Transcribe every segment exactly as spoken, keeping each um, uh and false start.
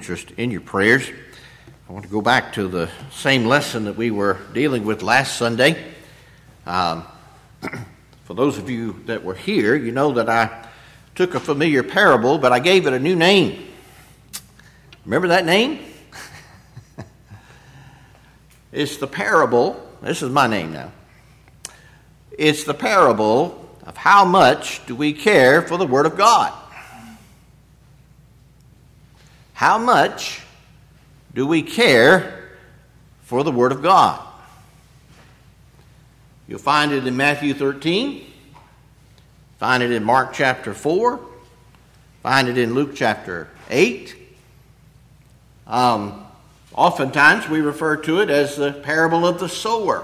interest in your prayers. I want to go back to the same lesson that we were dealing with last Sunday. Um, for those of you that were here, you know that I took a familiar parable, but I gave it a new name. Remember that name? It's the parable, this is my name now. It's the parable of how much do we care for the Word of God. How much do we care for the Word of God? You'll find it in Matthew thirteen, find it in Mark chapter four, find it in Luke chapter eight. Um, oftentimes we refer to it as the parable of the sower.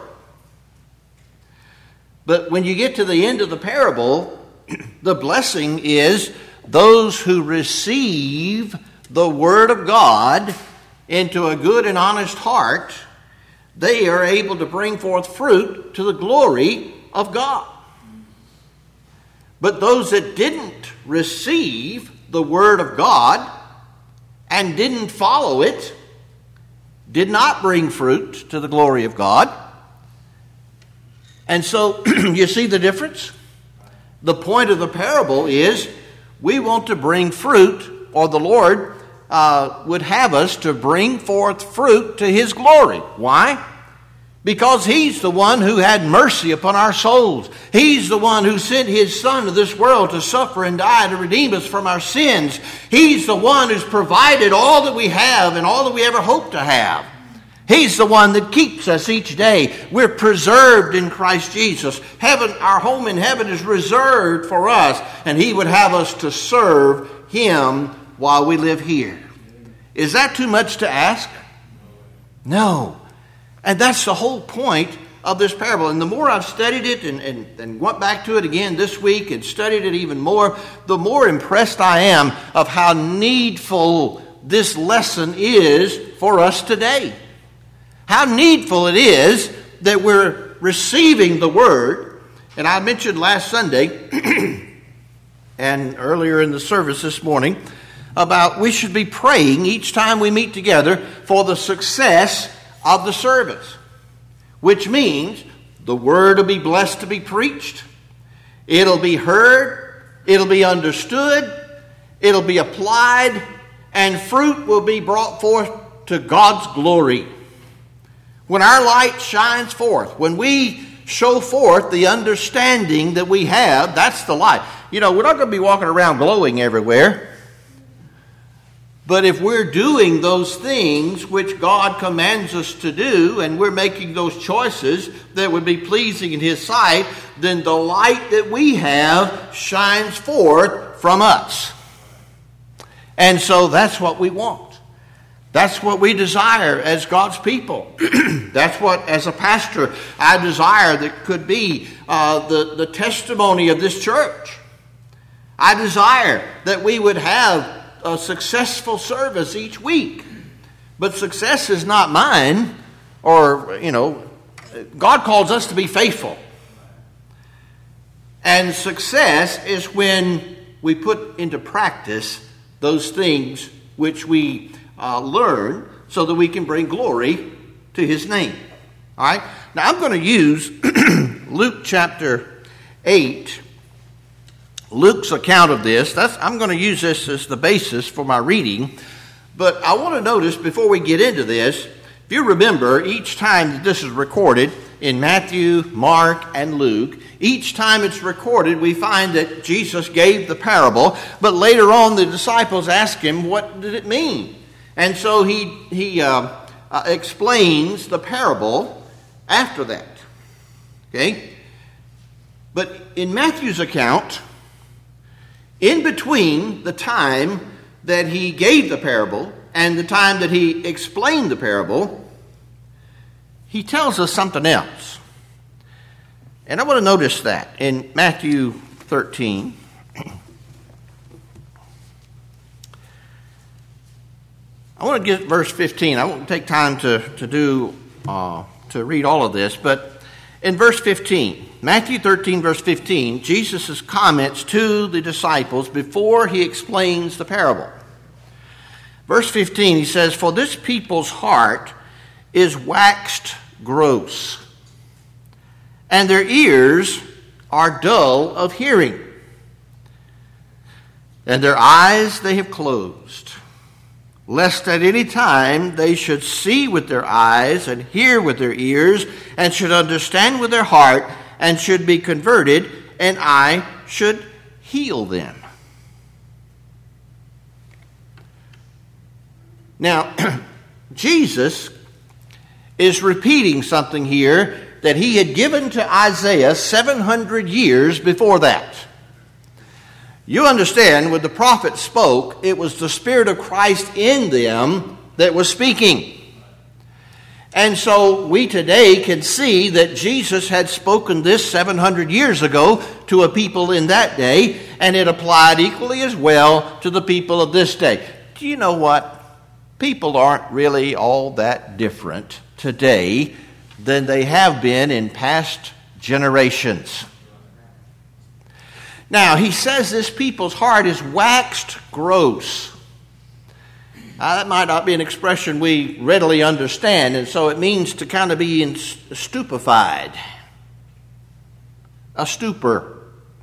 But when you get to the end of the parable, the blessing is those who receive the Word of God into a good and honest heart, they are able to bring forth fruit to the glory of God. But those that didn't receive the Word of God and didn't follow it, did not bring fruit to the glory of God. And so, you see the difference? The point of the parable is we want to bring fruit, or the Lord uh, would have us to bring forth fruit to His glory. Why? Because He's the one who had mercy upon our souls. He's the one who sent His Son to this world to suffer and die to redeem us from our sins. He's the one who's provided all that we have and all that we ever hope to have. He's the one that keeps us each day. We're preserved in Christ Jesus. Heaven, our home in heaven is reserved for us, and He would have us to serve Him while we live here. Is that too much to ask? No. And that's the whole point of this parable. And the more I've studied it and, and, and went back to it again this week and studied it even more, the more impressed I am of how needful this lesson is for us today. How needful it is that we're receiving the Word. And I mentioned last Sunday and earlier in the service this morning about we should be praying each time we meet together for the success of the service. Which means the Word will be blessed to be preached. It'll be heard. It'll be understood. It'll be applied. And fruit will be brought forth to God's glory. When our light shines forth, when we show forth the understanding that we have, that's the light. You know, we're not going to be walking around glowing everywhere. But if we're doing those things which God commands us to do, and we're making those choices that would be pleasing in His sight, then the light that we have shines forth from us. And so that's what we want. That's what we desire as God's people. That's what, as a pastor, I desire that could be uh, the, the testimony of this church. I desire that we would have a successful service each week. But success is not mine, or, you know, God calls us to be faithful. And success is when we put into practice those things which we Uh, learn so that we can bring glory to His name. All right? Now I'm going to use Luke chapter eight, Luke's account of this. That's, I'm going to use this as the basis for my reading. But I want to notice before we get into this, if you remember, each time that this is recorded in Matthew, Mark, and Luke, each time it's recorded, we find that Jesus gave the parable, but later on the disciples ask Him, what did it mean? And so he, he uh, uh, explains the parable after that. Okay? But in Matthew's account, in between the time that he gave the parable and the time that he explained the parable, he tells us something else. And I want to notice that in Matthew thirteen. I want to get verse fifteen. I won't take time to, to do uh, to read all of this, but in verse fifteen, Matthew thirteen, verse fifteen, Jesus' comments to the disciples before he explains the parable. Verse fifteen, he says, "For this people's heart is waxed gross, and their ears are dull of hearing, and their eyes they have closed, lest at any time they should see with their eyes and hear with their ears, and should understand with their heart, and should be converted, and I should heal them." Now, Jesus is repeating something here that he had given to Isaiah seven hundred years before that. You understand, when the prophet spoke, it was the Spirit of Christ in them that was speaking. And so we today can see that Jesus had spoken this seven hundred years ago to a people in that day, and it applied equally as well to the people of this day. Do you know what? People aren't really all that different today than they have been in past generations. Now, he says this people's heart is waxed gross. Now, that might not be an expression we readily understand, and so it means to kind of be in stupefied, a stupor.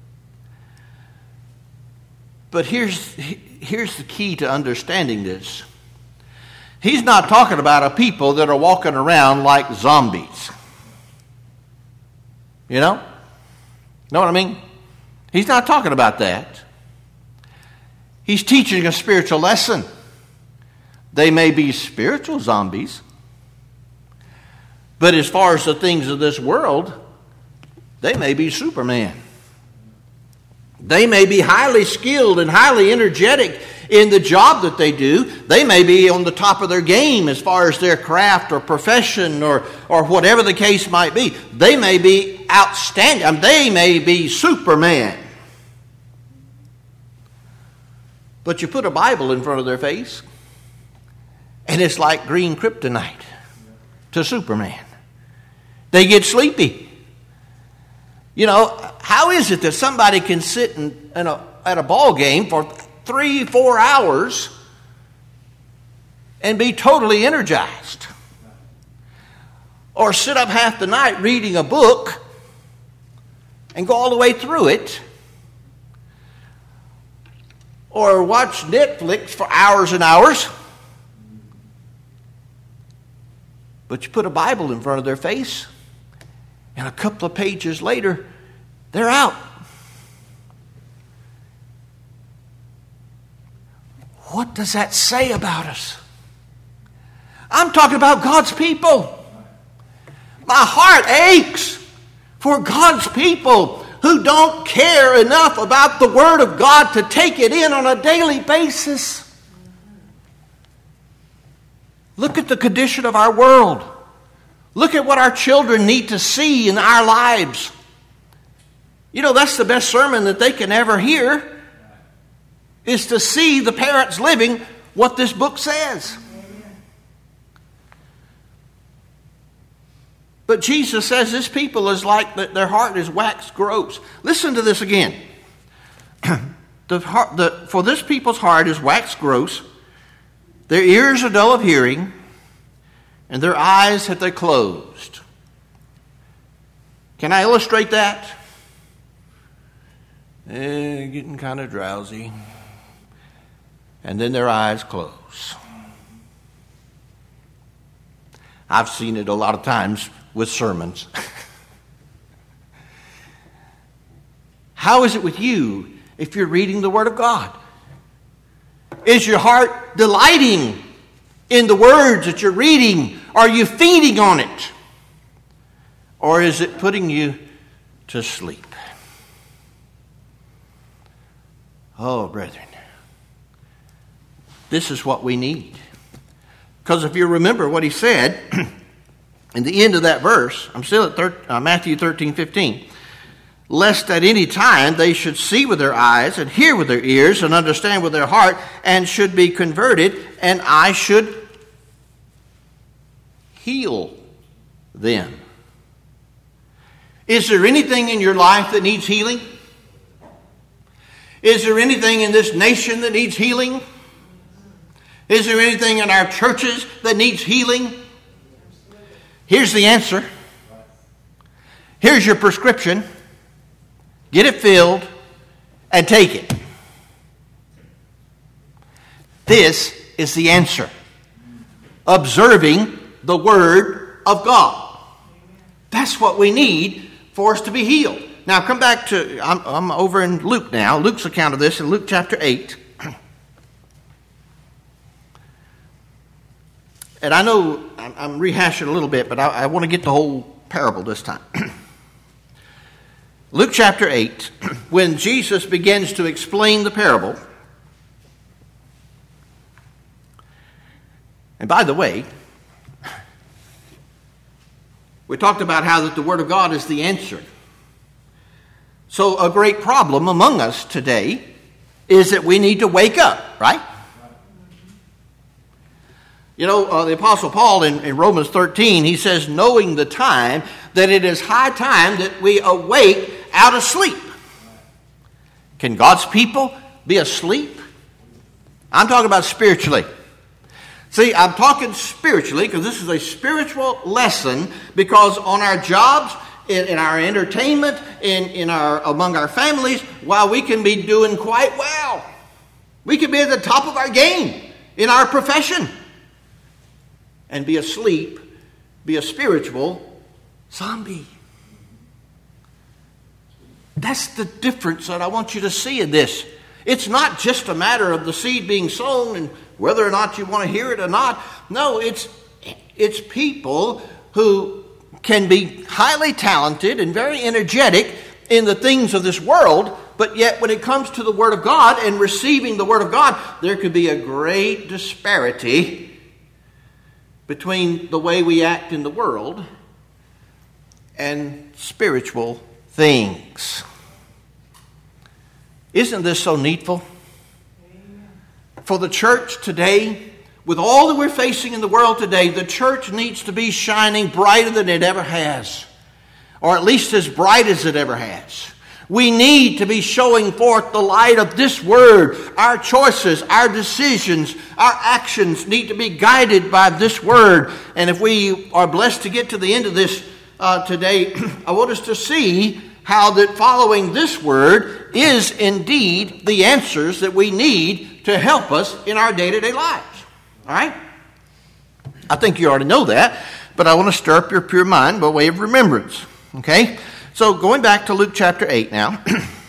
But here's, here's the key to understanding this. He's not talking about a people that are walking around like zombies. You know? Know what I mean? He's not talking about that. He's teaching a spiritual lesson. They may be spiritual zombies, but as far as the things of this world, they may be Superman. They may be highly skilled and highly energetic in the job that they do. They may be on the top of their game as far as their craft or profession or, or whatever the case might be. They may be outstanding. I mean, they may be Superman. But you put a Bible in front of their face, and it's like green kryptonite to Superman. They get sleepy. You know, how is it that somebody can sit in, in a, at a ball game for three, four hours and be totally energized? Or sit up half the night reading a book and go all the way through it? Or watch Netflix for hours and hours? But you put a Bible in front of their face, and a couple of pages later, they're out. What does that say about us? I'm talking about God's people. My heart aches for God's people who don't care enough about the Word of God to take it in on a daily basis. Look at the condition of our world. Look at what our children need to see in our lives. You know, that's the best sermon that they can ever hear, is to see the parents living what this book says. But Jesus says this people is like that their heart is waxed gross. Listen to this again. the, heart, the, for this people's heart is waxed gross. Their ears are dull of hearing, and their eyes have they closed. Can I illustrate that? Eh, getting kind of drowsy. And then their eyes close. I've seen it a lot of times with sermons. How is it with you if you're reading the Word of God? Is your heart delighting in the words that you're reading? Are you feeding on it? Or is it putting you to sleep? Oh, brethren, this is what we need. Because if you remember what he said in the end of that verse, I'm still at thir- uh, Matthew thirteen fifteen. Lest at any time they should see with their eyes and hear with their ears and understand with their heart and should be converted, and I should heal them. Is there anything in your life that needs healing? Is there anything in this nation that needs healing? Is there anything in our churches that needs healing? Here's the answer. Here's your prescription. Get it filled and take it. This is the answer. Observing the Word of God. That's what we need for us to be healed. Now come back to, I'm, I'm over in Luke now, Luke's account of this in Luke chapter eight. And I know I'm, I'm rehashing a little bit, but I, I want to get the whole parable this time. Luke chapter eight, when Jesus begins to explain the parable. And by the way, we talked about how that the Word of God is the answer. So a great problem among us today is that we need to wake up, right? You know, uh, the Apostle Paul in, in Romans thirteen, he says, knowing the time, that it is high time that we awake out of sleep. Can God's people be asleep? I'm talking about spiritually. See, I'm talking spiritually because this is a spiritual lesson, because on our jobs, in, in our entertainment, in, in our among our families, while we can be doing quite well, we can be at the top of our game in our profession and be asleep, be a spiritual zombie. That's the difference that I want you to see in this. It's not just a matter of the seed being sown and whether or not you want to hear it or not. No, it's it's people who can be highly talented and very energetic in the things of this world, but yet when it comes to the Word of God and receiving the Word of God, there could be a great disparity between the way we act in the world and spiritual things. Isn't this so needful? For the church today, with all that we're facing in the world today, the church needs to be shining brighter than it ever has, or at least as bright as it ever has. We need to be showing forth the light of this Word. Our choices, our decisions, our actions need to be guided by this Word. And if we are blessed to get to the end of this uh, today, I want us to see how that following this Word is indeed the answers that we need to help us in our day-to-day lives. All right? I think you already know that, but I want to stir up your pure mind by way of remembrance. Okay? So going back to Luke chapter eight now,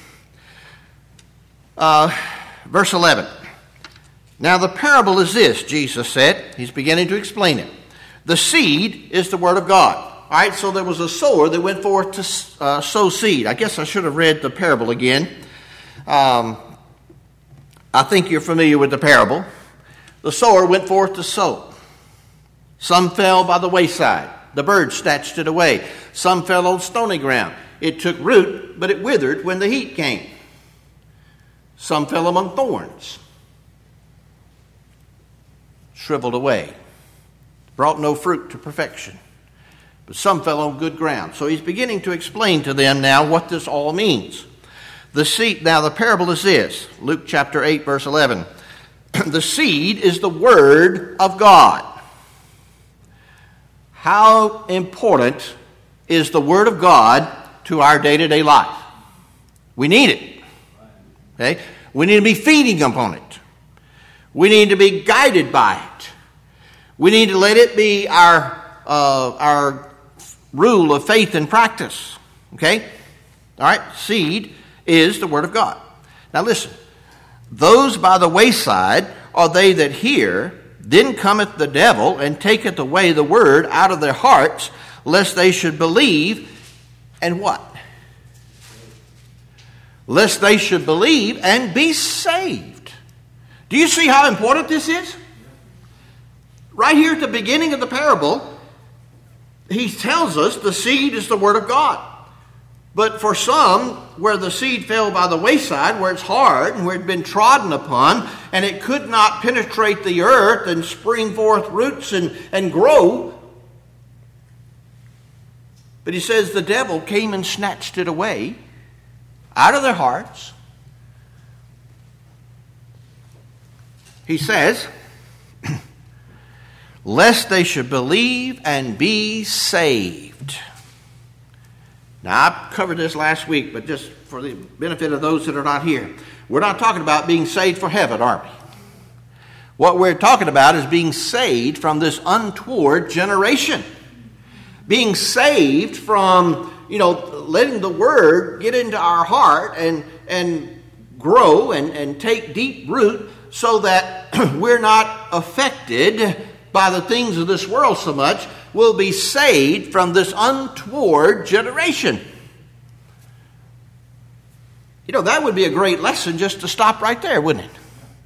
uh, verse eleven. Now the parable is this, Jesus said. He's beginning to explain it. The seed is the Word of God. All right, so there was a sower that went forth to uh, sow seed. I guess I should have read the parable again. Um, I think you're familiar with the parable. The sower went forth to sow. Some fell by the wayside. The birds snatched it away. Some fell on stony ground. It took root, but it withered when the heat came. Some fell among thorns. Shriveled away. Brought no fruit to perfection. But some fell on good ground. So he's beginning to explain to them now what this all means. The seed, now the parable is this. Luke chapter eight, verse eleven. The seed is the Word of God. How important is the Word of God to our day-to-day life? We need it. Okay? We need to be feeding upon it. We need to be guided by it. We need to let it be our uh, our rule of faith and practice. Okay? All right? Seed is the Word of God. Now listen. Those by the wayside are they that hear. Then cometh the devil and taketh away the word out of their hearts, lest they should believe. And what? Lest they should believe and be saved. Do you see how important this is? Right here at the beginning of the parable, he tells us the seed is the Word of God. But for some, where the seed fell by the wayside, where it's hard and where it's been trodden upon, and it could not penetrate the earth and spring forth roots and, and grow. But he says the devil came and snatched it away out of their hearts. He says, lest they should believe and be saved. Now, I covered this last week, but just for the benefit of those that are not here, we're not talking about being saved for heaven, are we? What we're talking about is being saved from this untoward generation. Being saved from, you know, letting the Word get into our heart and, and grow and, and take deep root so that we're not affected by the things of this world so much. We'll be saved from this untoward generation. You know, that would be a great lesson just to stop right there, wouldn't it?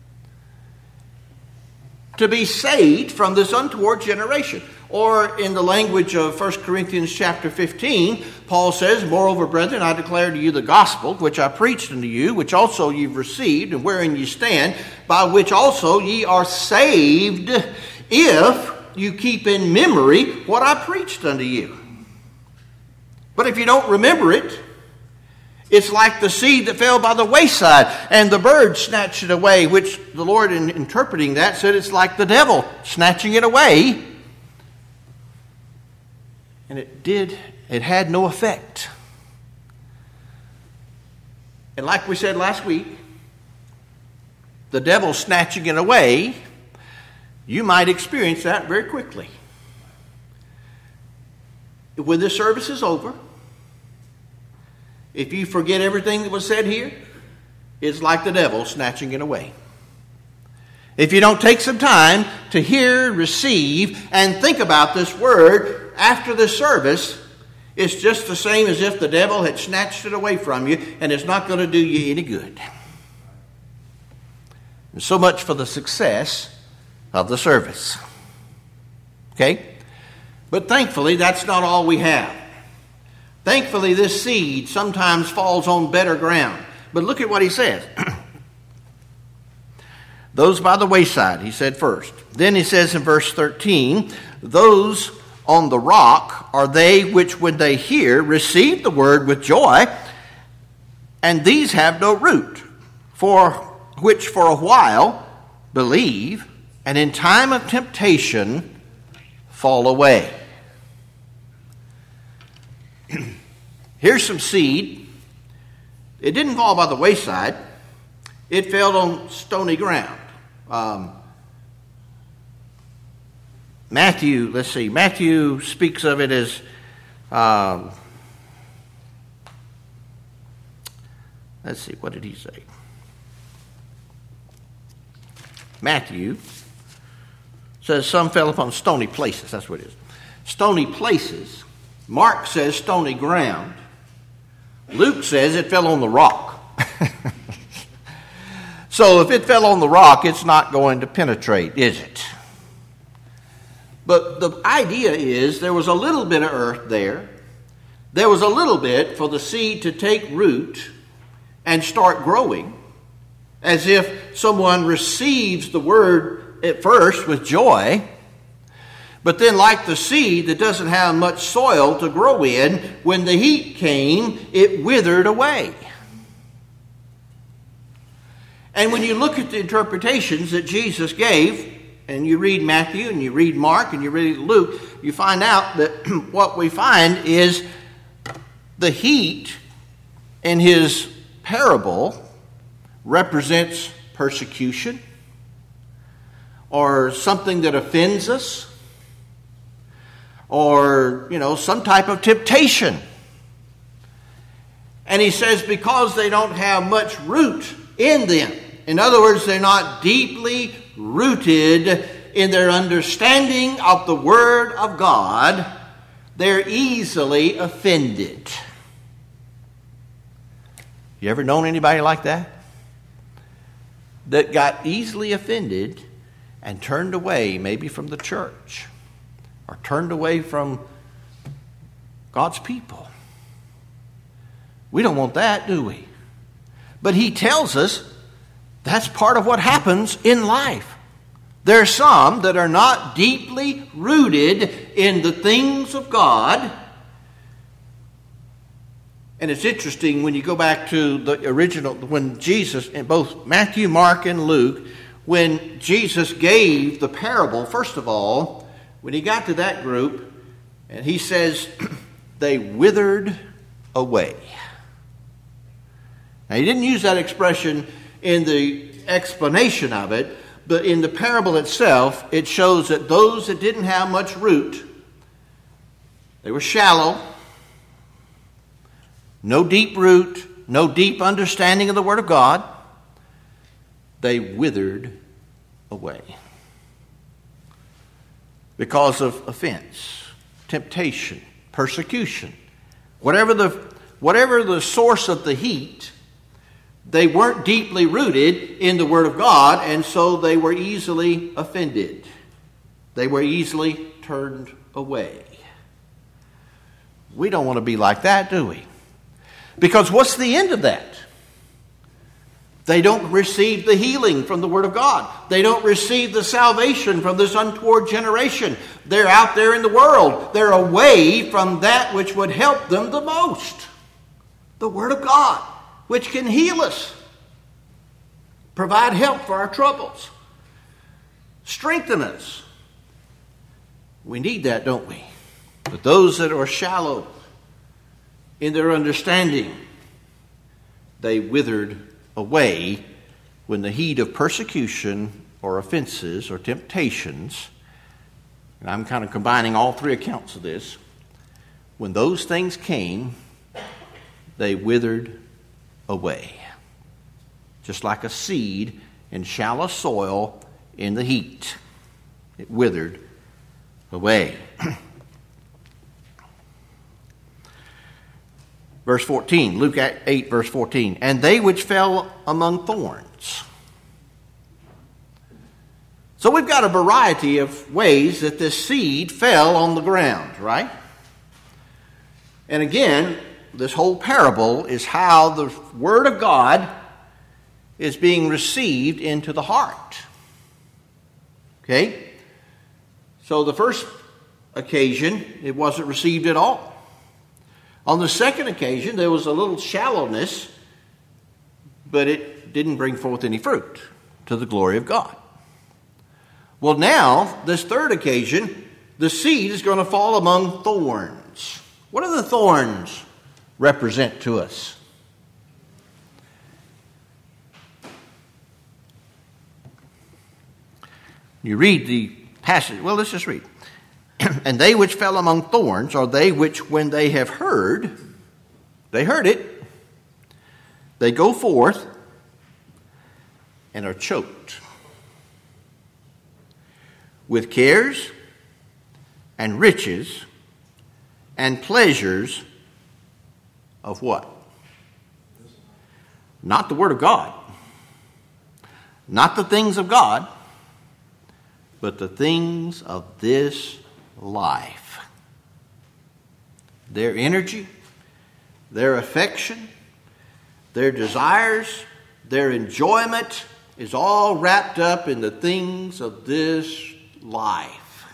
To be saved from this untoward generation. Or in the language of First Corinthians chapter fifteen, Paul says, "Moreover, brethren, I declare to you the gospel which I preached unto you, which also you've received, and wherein ye stand, by which also ye are saved, if you keep in memory what I preached unto you." But if you don't remember it, it's like the seed that fell by the wayside, and the bird snatched it away, which the Lord, in interpreting that, said it's like the devil snatching it away. And it did, it had no effect. And like we said last week, the devil snatching it away, you might experience that very quickly. When this service is over, if you forget everything that was said here, it's like the devil snatching it away. If you don't take some time to hear, receive, and think about this word after this service, it's just the same as if the devil had snatched it away from you, and it's not going to do you any good. And so much for the success of the service. Okay? But thankfully, that's not all we have. Thankfully, this seed sometimes falls on better ground. But look at what he says. Those by the wayside, he said first. Then he says in verse thirteen, those on the rock are they which, when they hear, receive the word with joy, and these have no root, for which for a while believe, and in time of temptation fall away. Here's some seed. It didn't fall by the wayside. It fell on stony ground. Um, Matthew, let's see, Matthew speaks of it as, um, let's see, what did he say? Matthew says some fell upon stony places. That's what it is. Stony places. Mark says stony ground. Luke says it fell on the rock. So if it fell on the rock, it's not going to penetrate, is it? But the idea is there was a little bit of earth there. There was a little bit for the seed to take root and start growing, as if someone receives the word at first with joy, but then like the seed that doesn't have much soil to grow in, when the heat came, it withered away. And when you look at the interpretations that Jesus gave, and you read Matthew, and you read Mark, and you read Luke, you find out that what we find is the heat in his parable represents persecution, or something that offends us, or, you know, some type of temptation. And he says because they don't have much root in them. In other words, they're not deeply rooted in their understanding of the Word of God, they're easily offended. You ever known anybody like that? That got easily offended and turned away maybe from the church or turned away from God's people. We don't want that, do we? But he tells us that's part of what happens in life. There are some that are not deeply rooted in the things of God. And it's interesting when you go back to the original, when Jesus, in both Matthew, Mark, and Luke, when Jesus gave the parable, first of all, when he got to that group, and he says, they withered away. Now, he didn't use that expression in the explanation of it, but in the parable itself, it shows that those that didn't have much root, they were shallow, no deep root, no deep understanding of the Word of God, they withered away because of offense, temptation, persecution. Whatever the, whatever the source of the heat, they weren't deeply rooted in the Word of God, and so they were easily offended. They were easily turned away. We don't want to be like that, do we? Because what's the end of that? They don't receive the healing from the Word of God. They don't receive the salvation from this untoward generation. They're out there in the world. They're away from that which would help them the most. The Word of God, which can heal us, provide help for our troubles, strengthen us. We need that, don't we? But those that are shallow in their understanding, they withered away when the heat of persecution or offenses or temptations, and I'm kind of combining all three accounts of this, when those things came, they withered away. Just like a seed in shallow soil in the heat. It withered away. Verse fourteen, Luke eight, verse fourteen. And they which fell among thorns. So we've got a variety of ways that this seed fell on the ground, right? And again, this whole parable is how the Word of God is being received into the heart. Okay? So the first occasion, it wasn't received at all. On the second occasion, there was a little shallowness, but it didn't bring forth any fruit to the glory of God. Well, now, this third occasion, the seed is going to fall among thorns. What do the thorns represent to us? You read the passage. Well, let's just read. And they which fell among thorns are they which, when they have heard, they heard it, they go forth and are choked with cares and riches and pleasures of what? Not the Word of God, not the things of God, but the things of this life. Their energy, their affection, their desires, their enjoyment is all wrapped up in the things of this life.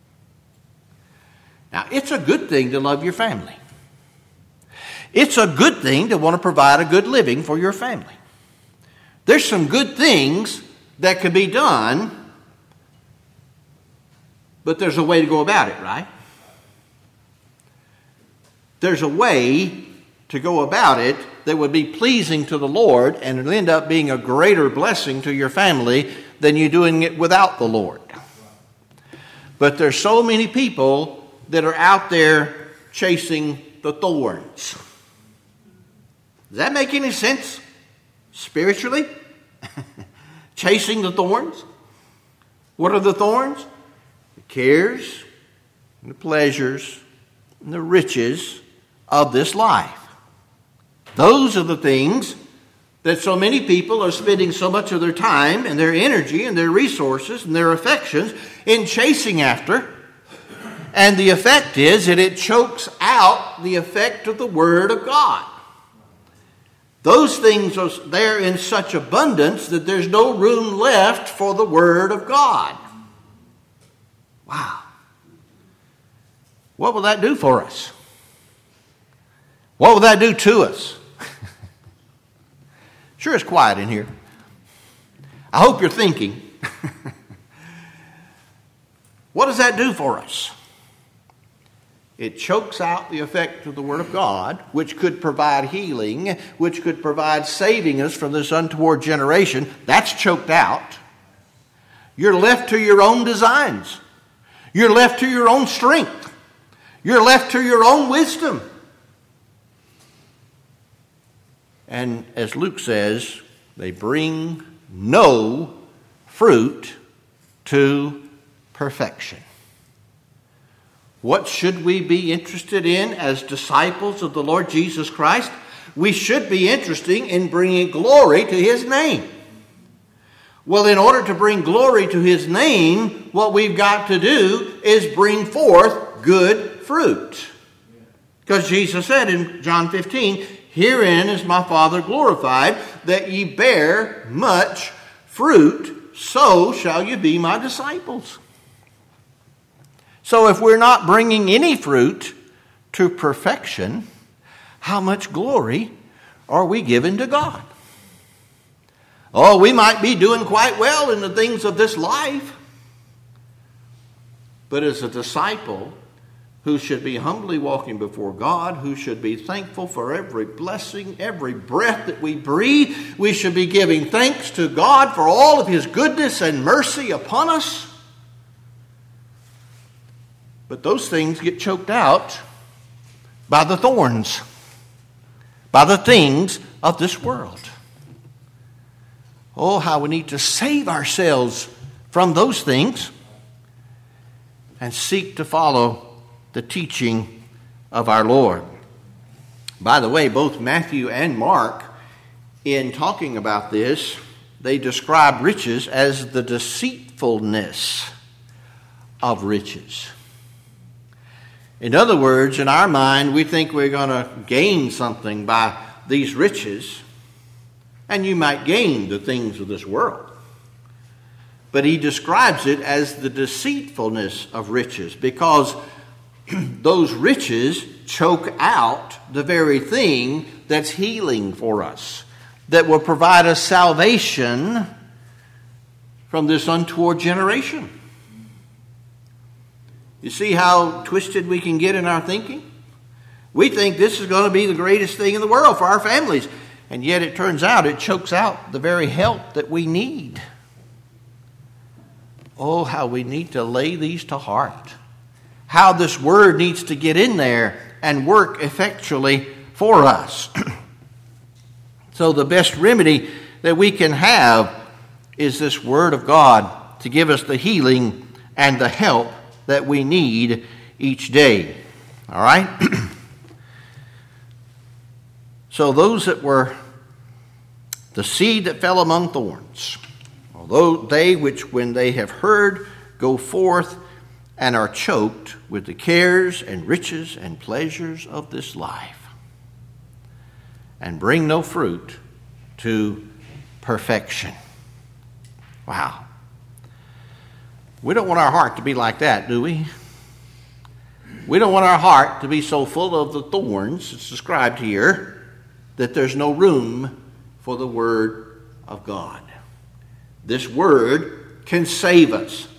Now, it's a good thing to love your family. It's a good thing to want to provide a good living for your family. There's some good things that can be done, but there's a way to go about it, right? There's a way to go about it that would be pleasing to the Lord and it'll end up being a greater blessing to your family than you doing it without the Lord. But there's so many people that are out there chasing the thorns. Does that make any sense spiritually? Chasing the thorns? What are the thorns? The cares, and the pleasures, and the riches of this life. Those are the things that so many people are spending so much of their time and their energy and their resources and their affections in chasing after. And the effect is that it chokes out the effect of the Word of God. Those things are there in such abundance that there's no room left for the Word of God. Wow. What will that do for us? What will that do to us? Sure it's quiet in here. I hope you're thinking. What does that do for us? It chokes out the effect of the Word of God, which could provide healing, which could provide saving us from this untoward generation. That's choked out. You're left to your own designs. You're left to your own strength. You're left to your own wisdom. And as Luke says, they bring no fruit to perfection. What should we be interested in as disciples of the Lord Jesus Christ? We should be interested in bringing glory to His name. Well, in order to bring glory to His name, what we've got to do is bring forth good fruit. Because Jesus said in John fifteen, "Herein is my Father glorified, that ye bear much fruit, so shall you be my disciples." So if we're not bringing any fruit to perfection, how much glory are we giving to God? Oh, we might be doing quite well in the things of this life. But as a disciple who should be humbly walking before God, who should be thankful for every blessing, every breath that we breathe, we should be giving thanks to God for all of His goodness and mercy upon us. But those things get choked out by the thorns, by the things of this world. Oh, how we need to save ourselves from those things and seek to follow the teaching of our Lord. By the way, both Matthew and Mark, in talking about this, they describe riches as the deceitfulness of riches. In other words, in our mind, we think we're going to gain something by these riches, and you might gain the things of this world. But he describes it as the deceitfulness of riches, because those riches choke out the very thing that's healing for us, that will provide us salvation from this untoward generation. You see how twisted we can get in our thinking? We think this is going to be the greatest thing in the world for our families. And yet it turns out it chokes out the very help that we need. Oh, how we need to lay these to heart. How this word needs to get in there and work effectually for us. So the best remedy that we can have is this word of God to give us the healing and the help that we need each day. All right? So those that were the seed that fell among thorns, although they which when they have heard go forth and are choked with the cares and riches and pleasures of this life, and bring no fruit to perfection. Wow. We don't want our heart to be like that, do we? We don't want our heart to be so full of the thorns, it's described here, that there's no room for the Word of God. This Word can save us.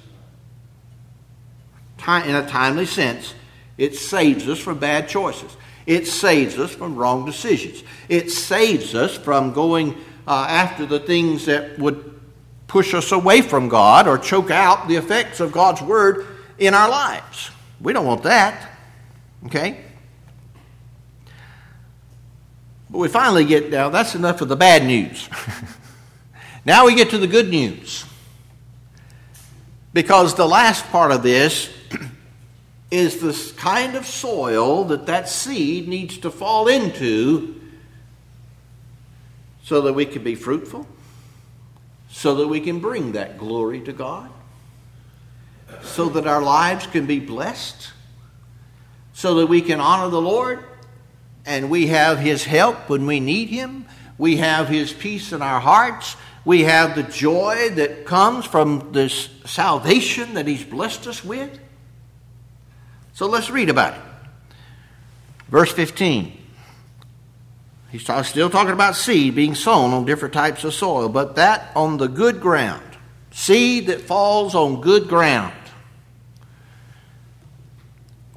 In a timely sense, it saves us from bad choices. It saves us from wrong decisions. It saves us from going uh, after the things that would push us away from God or choke out the effects of God's Word in our lives. We don't want that. Okay? But we finally get, now that's enough of the bad news. Now we get to the good news. Because the last part of this is this kind of soil that that seed needs to fall into so that we can be fruitful, so that we can bring that glory to God, so that our lives can be blessed, so that we can honor the Lord, and we have His help when we need Him. We have His peace in our hearts. We have the joy that comes from this salvation that He's blessed us with. So let's read about it. Verse fifteen. He's still talking about seed being sown on different types of soil, but that on the good ground. Seed that falls on good ground.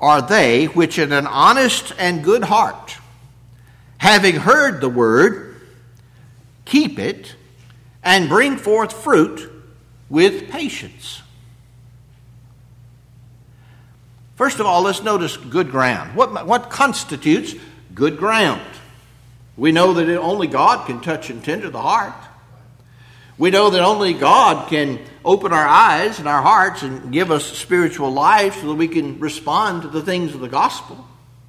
are they which in an honest and good heart, having heard the word, keep it, and bring forth fruit with patience. First of all, let's notice good ground. What, what constitutes good ground? We know that only God can touch and tender the heart. We know that only God can open our eyes and our hearts and give us spiritual life so that we can respond to the things of the gospel.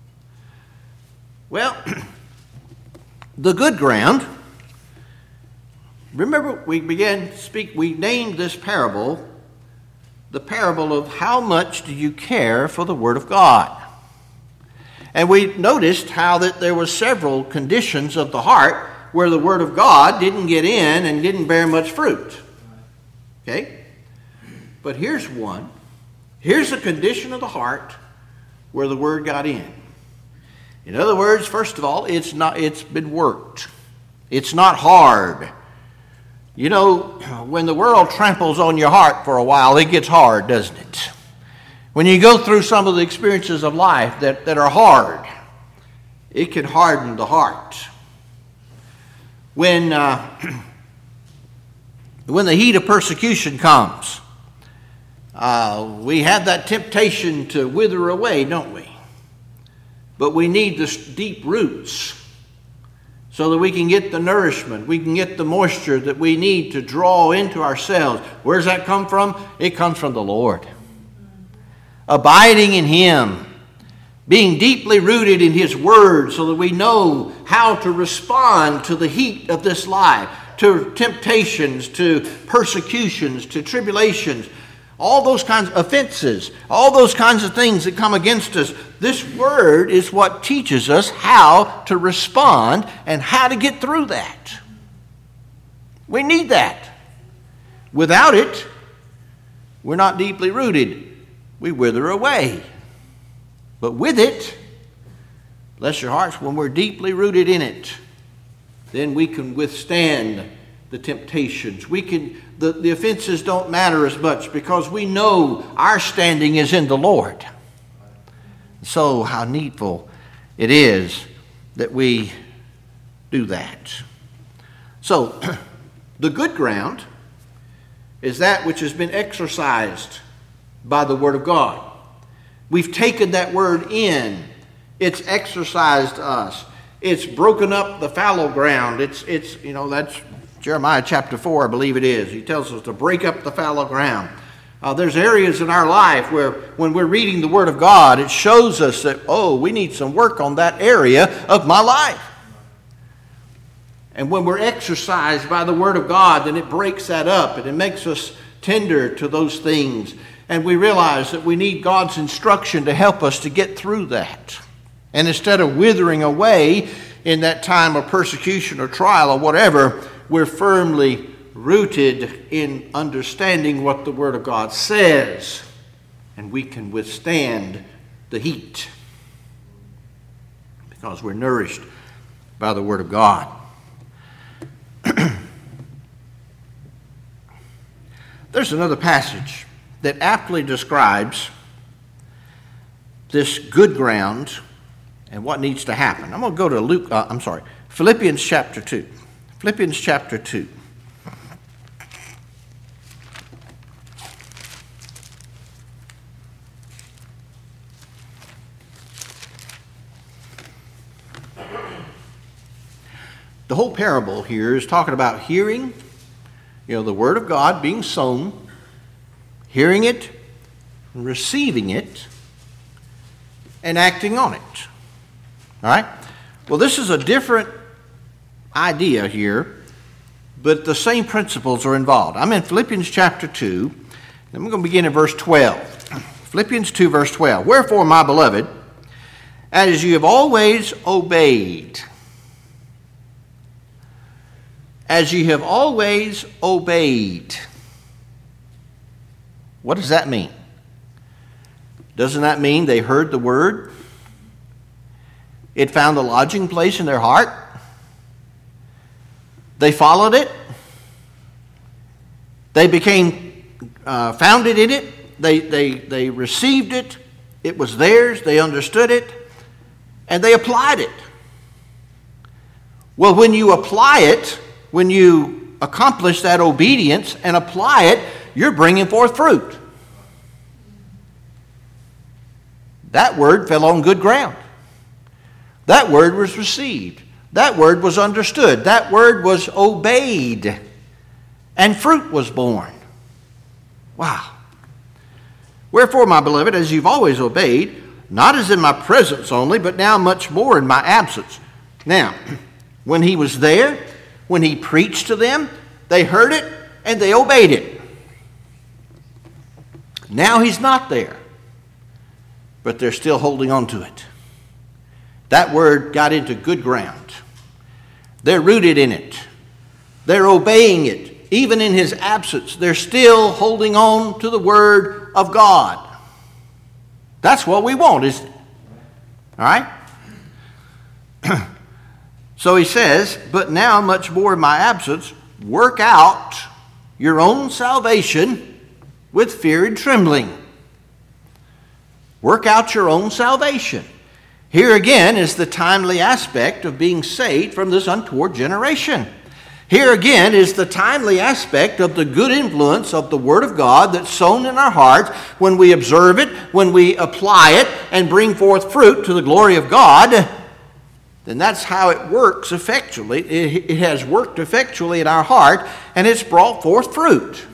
Well, the good ground, remember we began to speak, we named this parable the parable of how much do you care for the Word of God. And we noticed how that there were several conditions of the heart where the Word of God didn't get in and didn't bear much fruit. Okay? But here's one. Here's a condition of the heart where the Word got in. In other words, first of all, it's not it's been worked. It's not hard. You know, when the world tramples on your heart for a while, it gets hard, doesn't it? When you go through some of the experiences of life that, that are hard, it can harden the heart. When, uh, when the heat of persecution comes, uh, we have that temptation to wither away, don't we? But we need the deep roots so that we can get the nourishment, we can get the moisture that we need to draw into ourselves. Where does that come from? It comes from the Lord. Abiding in Him, being deeply rooted in His Word so that we know how to respond to the heat of this life, to temptations, to persecutions, to tribulations, all those kinds of offenses, all those kinds of things that come against us. This Word is what teaches us how to respond and how to get through that. We need that. Without it, we're not deeply rooted. We wither away. But with it, bless your hearts, when we're deeply rooted in it, then we can withstand the temptations. We can, the, the offenses don't matter as much because we know our standing is in the Lord. So how needful it is that we do that. So the good ground is that which has been exercised by the Word of God. We've taken that Word in. It's exercised us. It's broken up the fallow ground. It's, it's you know, that's Jeremiah chapter four, I believe it is. He tells us to break up the fallow ground. Uh, there's areas in our life where when we're reading the Word of God, it shows us that, oh, we need some work on that area of my life. And when we're exercised by the Word of God, then it breaks that up and it makes us tender to those things. And we realize that we need God's instruction to help us to get through that. And instead of withering away in that time of persecution or trial or whatever, we're firmly rooted in understanding what the Word of God says. And we can withstand the heat because we're nourished by the Word of God. There's another passage that aptly describes this good ground and what needs to happen. I'm going to go to Luke, uh, I'm sorry, Philippians chapter two. Philippians chapter two. The whole parable here is talking about hearing, you know, the Word of God being sown, hearing it, receiving it, and acting on it. All right? Well, this is a different idea here, but the same principles are involved. I'm in Philippians chapter two, and I'm going to begin in verse twelve. Philippians two, verse twelve. Wherefore, my beloved, as you have always obeyed, as you have always obeyed. What does that mean? Doesn't that mean they heard the word? It found a lodging place in their heart? They followed it? They became uh, founded in it? They, they, they received it? It was theirs, they understood it, and they applied it. Well, when you apply it, when you accomplish that obedience and apply it, you're bringing forth fruit. That word fell on good ground. That word was received. That word was understood. That word was obeyed. And fruit was born. Wow. Wherefore, my beloved, as you've always obeyed, not as in my presence only, but now much more in my absence. Now, when he was there, when he preached to them, they heard it and they obeyed it. Now he's not there, but they're still holding on to it. That word got into good ground. They're rooted in it. They're obeying it. Even in his absence, they're still holding on to the word of God. That's what we want, isn't it? All right? So he says, but now much more in my absence, work out your own salvation with fear and trembling. Work out your own salvation. Here again is the timely aspect of being saved from this untoward generation. Here again is the timely aspect of the good influence of the Word of God that's sown in our hearts when we observe it, when we apply it, and bring forth fruit to the glory of God. Then that's how it works effectually. It, it has worked effectually in our heart, and it's brought forth fruit.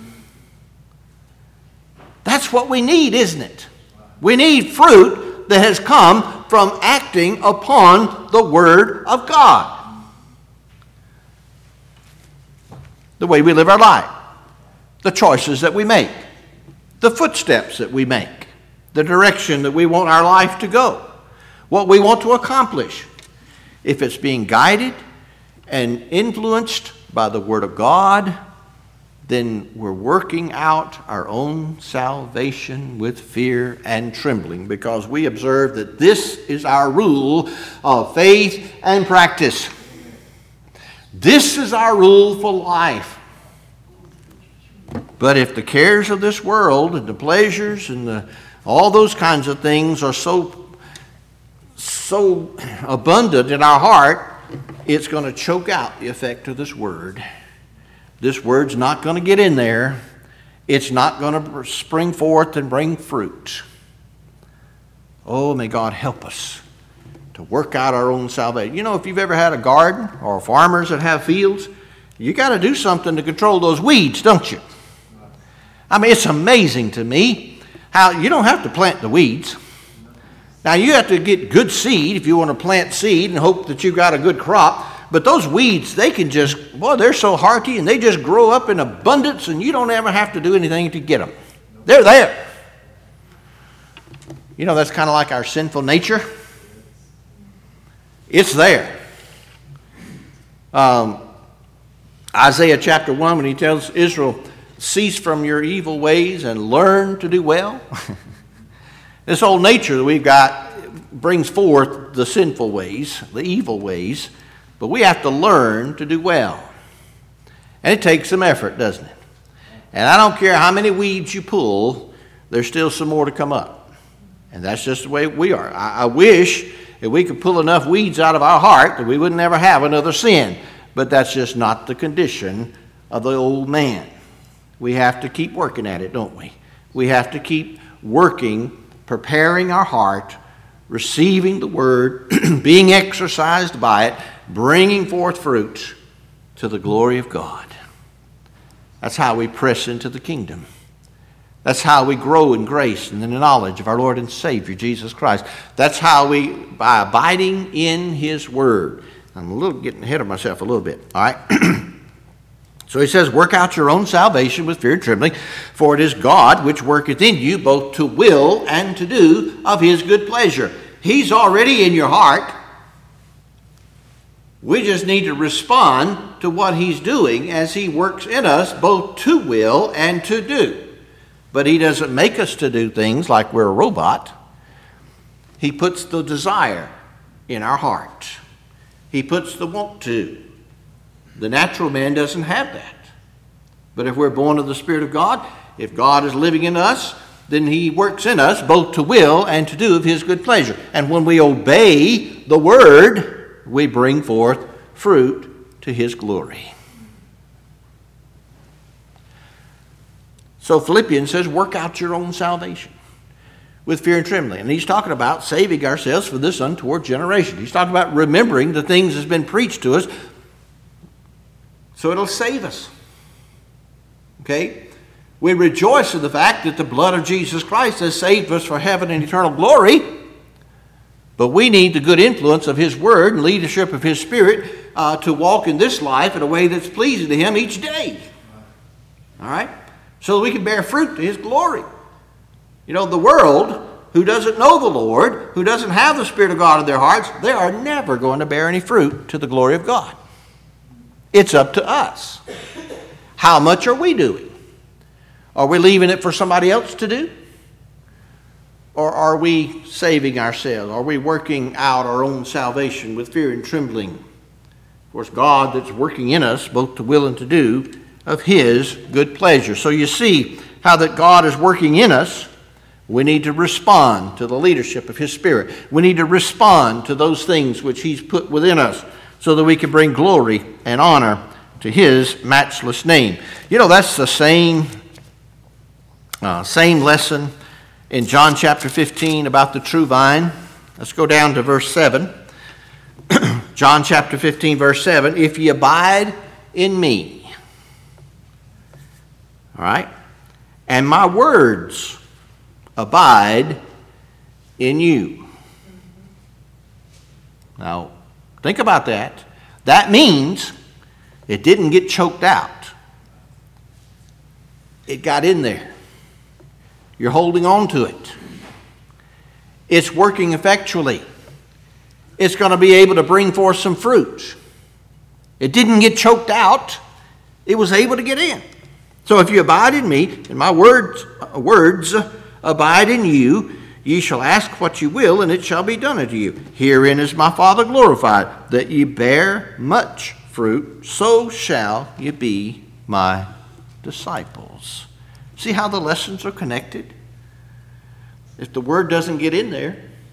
That's what we need, isn't it? We need fruit that has come from acting upon the Word of God. The way we live our life, the choices that we make, the footsteps that we make, the direction that we want our life to go, what we want to accomplish. If it's being guided and influenced by the Word of God, then we're working out our own salvation with fear and trembling, because we observe that this is our rule of faith and practice. This is our rule for life. But if the cares of this world and the pleasures and the, all those kinds of things are so, so abundant in our heart, it's going to choke out the effect of this word. This word's not going to get in there. It's not going to spring forth and bring fruit. Oh, may God help us to work out our own salvation. You know, if you've ever had a garden or farmers that have fields, you got to do something to control those weeds, don't you? I mean, it's amazing to me how you don't have to plant the weeds. Now, you have to get good seed if you want to plant seed and hope that you got a good crop. But those weeds, they can just, boy, they're so hearty and they just grow up in abundance and you don't ever have to do anything to get them. They're there. You know, that's kind of like our sinful nature. It's there. Um, Isaiah chapter one, when he tells Israel, cease from your evil ways and learn to do well. This old nature that we've got brings forth the sinful ways, the evil ways, but we have to learn to do well. And it takes some effort, doesn't it? And I don't care how many weeds you pull, there's still some more to come up. And that's just the way we are. I, I wish that we could pull enough weeds out of our heart that we would never have another sin. But that's just not the condition of the old man. We have to keep working at it, don't we? We have to keep working, preparing our heart, receiving the word, being exercised by it, bringing forth fruit to the glory of God. That's how we press into the kingdom. That's how we grow in grace and in the knowledge of our Lord and Savior, Jesus Christ. That's how we, by abiding in His word. I'm a little getting ahead of myself a little bit, all right? So he says, work out your own salvation with fear and trembling, for it is God which worketh in you both to will and to do of His good pleasure. He's already in your heart. We just need to respond to what He's doing as He works in us both to will and to do. But He doesn't make us to do things like we're a robot. He puts the desire in our heart. He puts the want to. The natural man doesn't have that. But if we're born of the Spirit of God, if God is living in us, then he works in us both to will and to do of his good pleasure. And when we obey the word, we bring forth fruit to his glory. So Philippians says, work out your own salvation with fear and trembling. And he's talking about saving ourselves for this untoward generation. He's talking about remembering the things that's been preached to us so it'll save us. Okay? We rejoice in the fact that the blood of Jesus Christ has saved us for heaven and eternal glory. But we need the good influence of his word and leadership of his spirit uh, to walk in this life in a way that's pleasing to him each day. All right? So that we can bear fruit to his glory. You know, the world who doesn't know the Lord, who doesn't have the Spirit of God in their hearts, they are never going to bear any fruit to the glory of God. It's up to us. How much are we doing? Are we leaving it for somebody else to do? Or are we saving ourselves? Are we working out our own salvation with fear and trembling? Of course, God that's working in us both to will and to do of his good pleasure. So you see how that God is working in us. We need to respond to the leadership of his Spirit. We need to respond to those things which he's put within us so that we can bring glory and honor to his matchless name. You know, that's the same, uh, same lesson in John chapter fifteen about the true vine. Let's go down to verse seven. John chapter fifteen, verse seven. If ye abide in me, all right, and my words abide in you. Now, think about that. That means it didn't get choked out. It got in there. You're holding on to it. It's working effectually. It's going to be able to bring forth some fruit. It didn't get choked out. It was able to get in. So if you abide in me, and my words, words abide in you, ye shall ask what you will, and it shall be done unto you. Herein is my Father glorified, that ye bear much fruit, so shall ye be my disciples. See how the lessons are connected? If the word doesn't get in there,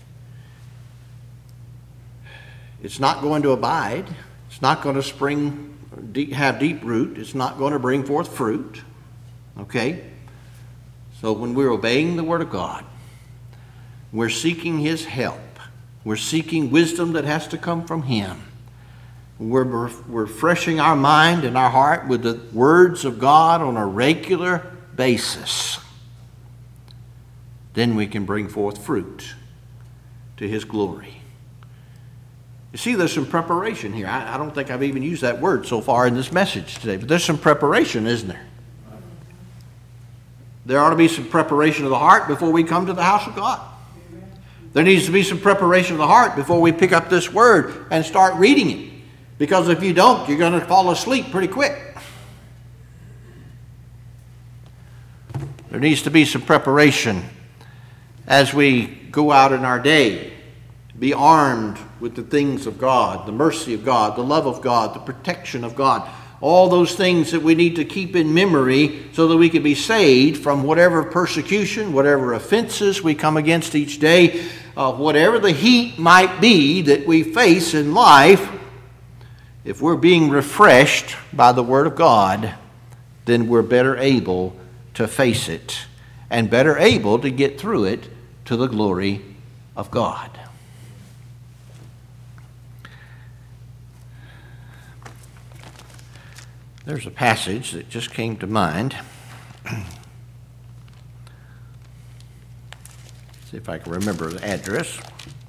it's not going to abide. It's not going to spring, have deep root. It's not going to bring forth fruit. Okay? So when we're obeying the word of God, we're seeking his help. We're seeking wisdom that has to come from him. We're, we're refreshing our mind and our heart with the words of God on a regular basis. Then we can bring forth fruit to his glory. You see, there's some preparation here. I, I don't think I've even used that word so far in this message today, but there's some preparation, isn't there? There ought to be some preparation of the heart before we come to the house of God. There needs to be some preparation of the heart before we pick up this word and start reading it. Because if you don't, you're going to fall asleep pretty quick. There needs to be some preparation as we go out in our day. Be armed with the things of God, the mercy of God, the love of God, the protection of God. All those things that we need to keep in memory so that we can be saved from whatever persecution, whatever offenses we come against each day, uh, whatever the heat might be that we face in life. If we're being refreshed by the Word of God, then we're better able to face it and better able to get through it to the glory of God. There's a passage that just came to mind. See if I can remember the address.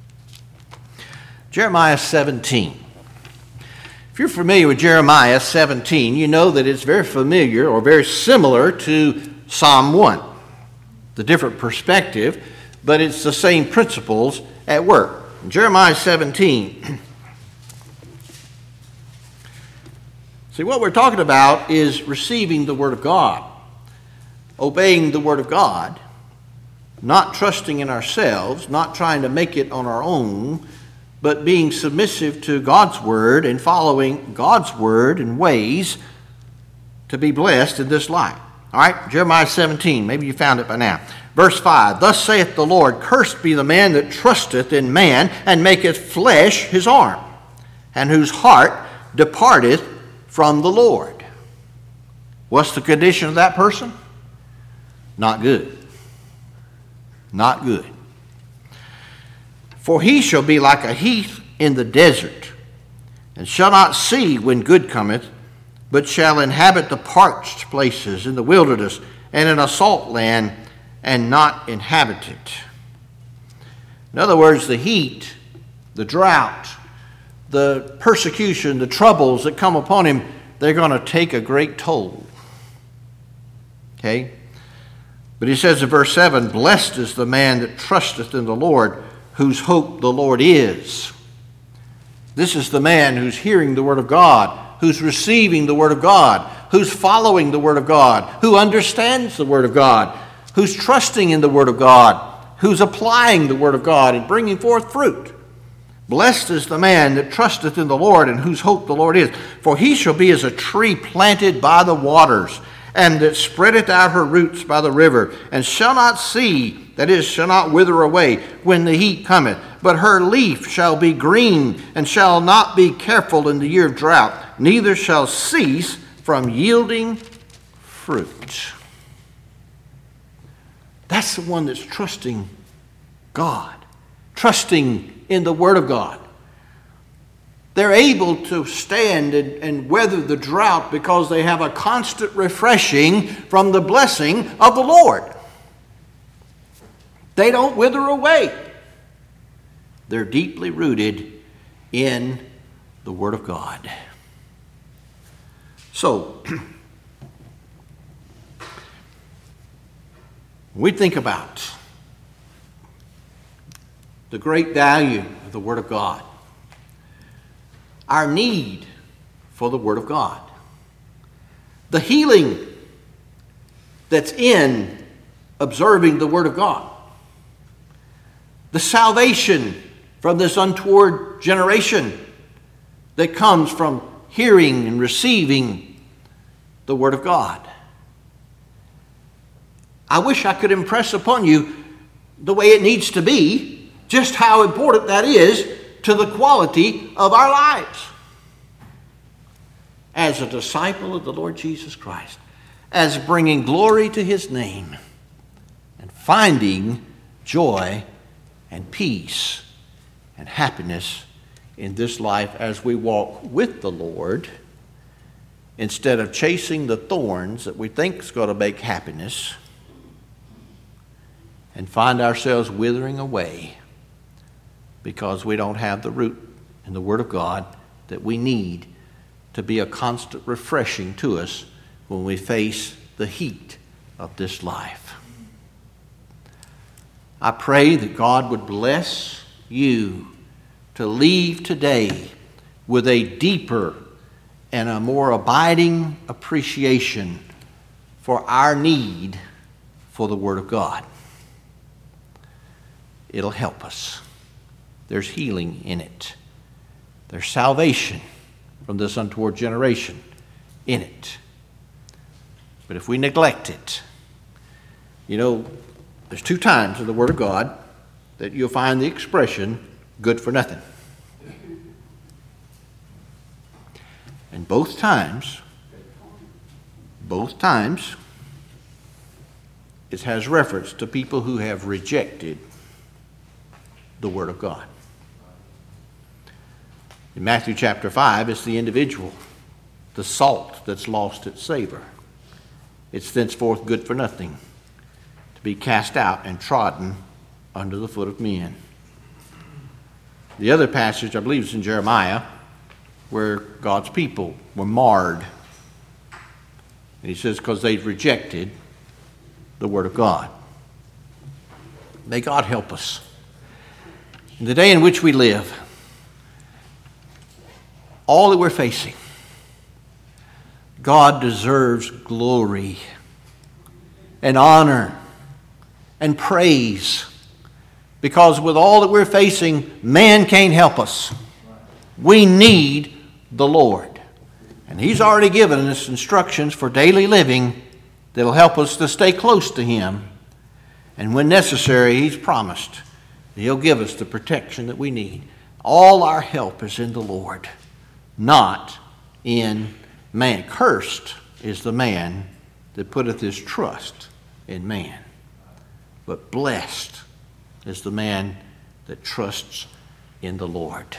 Jeremiah seventeen. If you're familiar with Jeremiah seventeen, you know that it's very familiar or very similar to Psalm one. The different perspective, but it's the same principles at work. In Jeremiah seventeen, see, what we're talking about is receiving the Word of God, obeying the Word of God, not trusting in ourselves, not trying to make it on our own, but being submissive to God's Word and following God's Word and ways to be blessed in this life. All right, Jeremiah seventeen. Maybe you found it by now. Verse five, thus saith the Lord, cursed be the man that trusteth in man, and maketh flesh his arm, and whose heart departeth from the Lord. What's the condition of that person? Not good. Not good. For he shall be like a heath in the desert, and shall not see when good cometh, but shall inhabit the parched places in the wilderness, and in a salt land, and not inhabit it. In other words, the heat, the drought, the persecution, the troubles that come upon him, they're going to take a great toll. Okay? But he says in verse seven, blessed is the man that trusteth in the Lord, whose hope the Lord is. This is the man who's hearing the word of God, who's receiving the word of God, who's following the word of God, who understands the word of God, who's trusting in the word of God, who's applying the word of God and bringing forth fruit. Blessed is the man that trusteth in the Lord, and whose hope the Lord is. For he shall be as a tree planted by the waters, and that spreadeth out her roots by the river, and shall not see, that is, shall not wither away when the heat cometh. But her leaf shall be green, and shall not be careful in the year of drought, neither shall cease from yielding fruit. That's the one that's trusting God, trusting in the Word of God. They're able to stand and, and weather the drought because they have a constant refreshing from the blessing of the Lord. They don't wither away. They're deeply rooted in the Word of God. So, we think about the great value of the Word of God, our need for the Word of God, the healing that's in observing the Word of God, the salvation from this untoward generation that comes from hearing and receiving the Word of God. I wish I could impress upon you the way it needs to be, just how important that is to the quality of our lives as a disciple of the Lord Jesus Christ, as bringing glory to His name and finding joy and peace and happiness in this life as we walk with the Lord, instead of chasing the thorns that we think is going to make happiness and find ourselves withering away because we don't have the root in the Word of God that we need to be a constant refreshing to us when we face the heat of this life. I pray that God would bless you to leave today with a deeper and a more abiding appreciation for our need for the Word of God. It'll help us. There's healing in it. There's salvation from this untoward generation in it. But if we neglect it, you know, there's two times in the Word of God that you'll find the expression, good for nothing. And both times, both times, it has reference to people who have rejected the Word of God. In Matthew chapter five, it's the individual, the salt that's lost its savor. It's thenceforth good for nothing, to be cast out and trodden under the foot of men. The other passage, I believe, is in Jeremiah, where God's people were marred. And he says, because they've rejected the Word of God. May God help us. In the day in which we live, all that we're facing, God deserves glory and honor and praise, because with all that we're facing, man can't help us. We need the Lord. And He's already given us instructions for daily living that'll help us to stay close to Him. And when necessary, He's promised that He'll give us the protection that we need. All our help is in the Lord, not in man. Cursed is the man that putteth his trust in man. But blessed is the man that trusts in the Lord.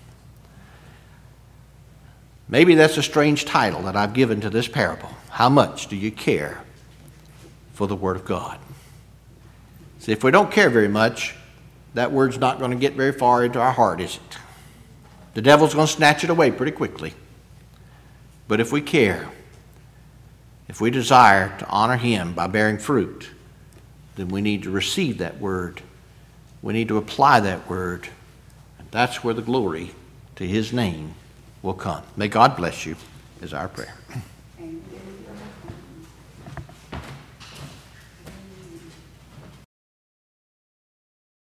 Maybe that's a strange title that I've given to this parable. How much do you care for the Word of God? See, if we don't care very much, that word's not going to get very far into our heart, is it? The devil's going to snatch it away pretty quickly. But if we care, if we desire to honor Him by bearing fruit, then we need to receive that word. We need to apply that word. And that's where the glory to His name will come. May God bless you, is our prayer.